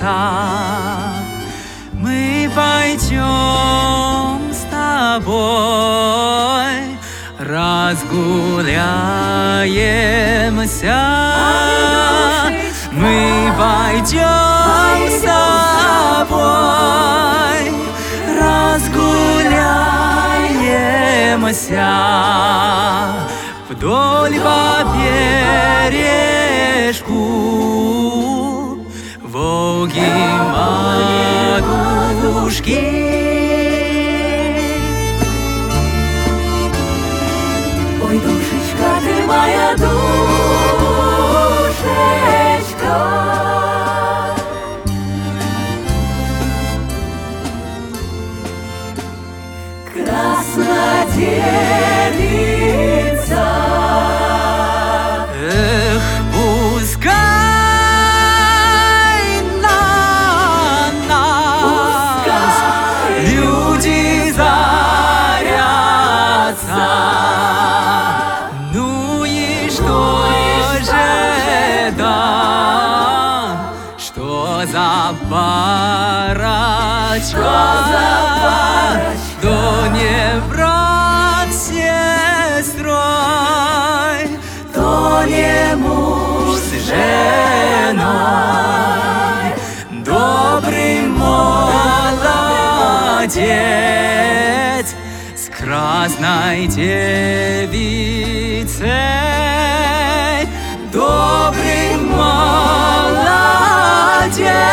Мы пойдем с тобой, разгуляемся. Мы пойдем с тобой, разгуляемся вдоль по бережку Волги матушки. Ой, душечка, ты моя душечка, краснодевица. Эх, пускай на нас люди зарятся. Ну и что же это? Что за парочка? То не брат с сестрой, То не муж с женой, добрый молодец с красной девицей, добрый молодец